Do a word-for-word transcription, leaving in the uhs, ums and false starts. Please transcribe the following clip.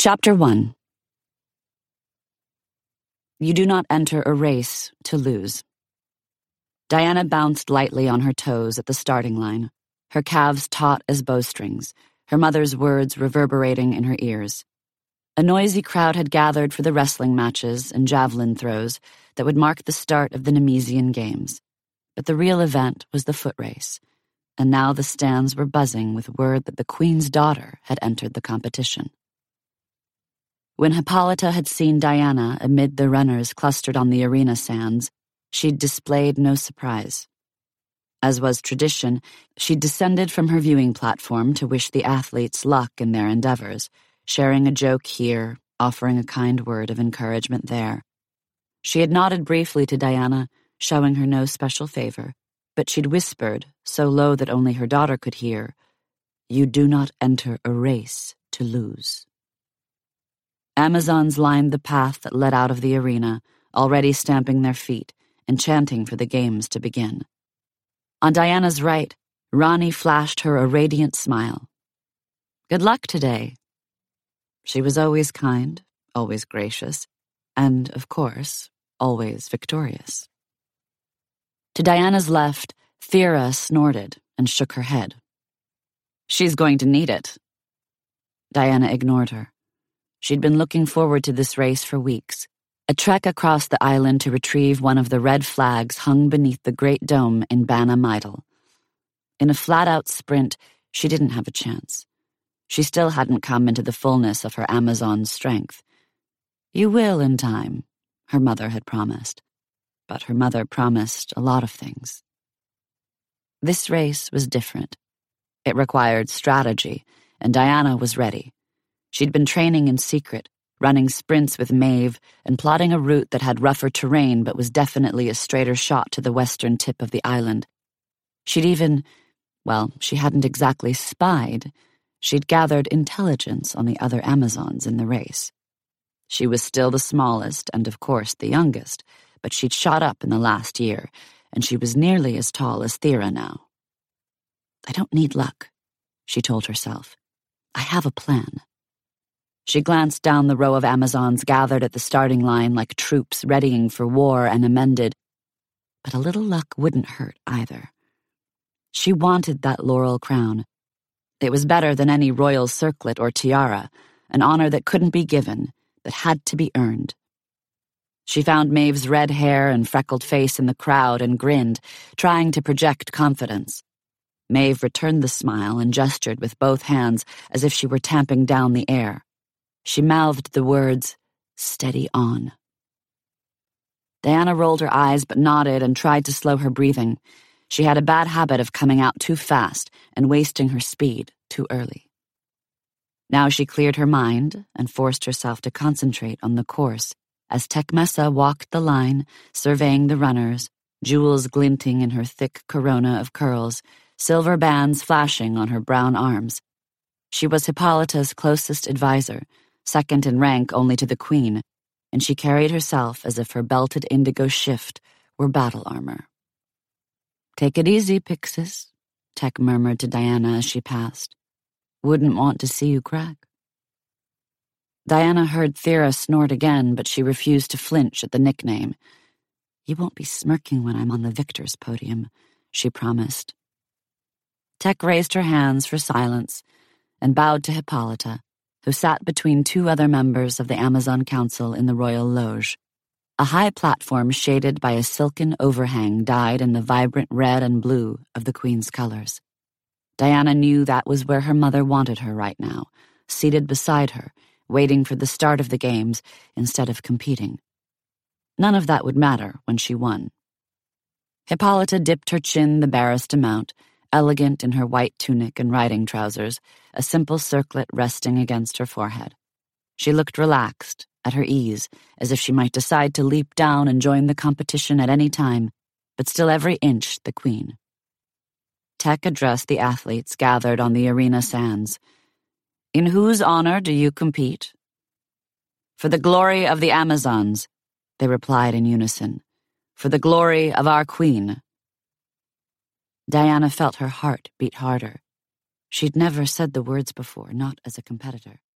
Chapter one. You do not enter a race to lose. Diana bounced lightly on her toes at the starting line, her calves taut as bowstrings, her mother's words reverberating in her ears. A noisy crowd had gathered for the wrestling matches and javelin throws that would mark the start of the Nemesian Games. But the real event was the foot race, and now the stands were buzzing with word that the Queen's daughter had entered the competition. When Hippolyta had seen Diana amid the runners clustered on the arena sands, she'd displayed no surprise. As was tradition, she'd descended from her viewing platform to wish the athletes luck in their endeavors, sharing a joke here, offering a kind word of encouragement there. She had nodded briefly to Diana, showing her no special favor, but she'd whispered, so low that only her daughter could hear, "You do not enter a race to lose." Amazons lined the path that led out of the arena, already stamping their feet and chanting for the games to begin. On Diana's right, Rani flashed her a radiant smile. "Good luck today." She was always kind, always gracious, and, of course, always victorious. To Diana's left, Thera snorted and shook her head. "She's going to need it." Diana ignored her. She'd been looking forward to this race for weeks, a trek across the island to retrieve one of the red flags hung beneath the great dome in Bana Midel. In a flat-out sprint, she didn't have a chance. She still hadn't come into the fullness of her Amazon's strength. "You will in time," her mother had promised. But her mother promised a lot of things. This race was different. It required strategy, and Diana was ready. She'd been training in secret, running sprints with Maeve and plotting a route that had rougher terrain but was definitely a straighter shot to the western tip of the island. She'd even, well, she hadn't exactly spied, she'd gathered intelligence on the other Amazons in the race. She was still the smallest and, of course, the youngest, but she'd shot up in the last year, and she was nearly as tall as Thera now. "I don't need luck," she told herself. "I have a plan." She glanced down the row of Amazons gathered at the starting line like troops readying for war and amended. But a little luck wouldn't hurt either. She wanted that laurel crown. It was better than any royal circlet or tiara, an honor that couldn't be given, that had to be earned. She found Maeve's red hair and freckled face in the crowd and grinned, trying to project confidence. Maeve returned the smile and gestured with both hands as if she were tamping down the air. She mouthed the words, "Steady on." Diana rolled her eyes but nodded and tried to slow her breathing. She had a bad habit of coming out too fast and wasting her speed too early. Now she cleared her mind and forced herself to concentrate on the course as Tecmessa walked the line, surveying the runners, jewels glinting in her thick corona of curls, silver bands flashing on her brown arms. She was Hippolyta's closest advisor, second in rank only to the Queen, and she carried herself as if her belted indigo shift were battle armor. "Take it easy, Pixis," Tec murmured to Diana as she passed. "Wouldn't want to see you crack." Diana heard Thera snort again, but she refused to flinch at the nickname. "You won't be smirking when I'm on the victor's podium," she promised. Tec raised her hands for silence and bowed to Hippolyta, who sat between two other members of the Amazon Council in the royal loge, a high platform shaded by a silken overhang dyed in the vibrant red and blue of the Queen's colors. Diana knew that was where her mother wanted her right now, seated beside her, waiting for the start of the games instead of competing. None of that would matter when she won. Hippolyta dipped her chin the barest amount, elegant in her white tunic and riding trousers, a simple circlet resting against her forehead. She looked relaxed, at her ease, as if she might decide to leap down and join the competition at any time, but still every inch the Queen. Tec addressed the athletes gathered on the arena sands. "In whose honor do you compete?" "For the glory of the Amazons," they replied in unison. "For the glory of our Queen." Diana felt her heart beat harder. She'd never said the words before, not as a competitor.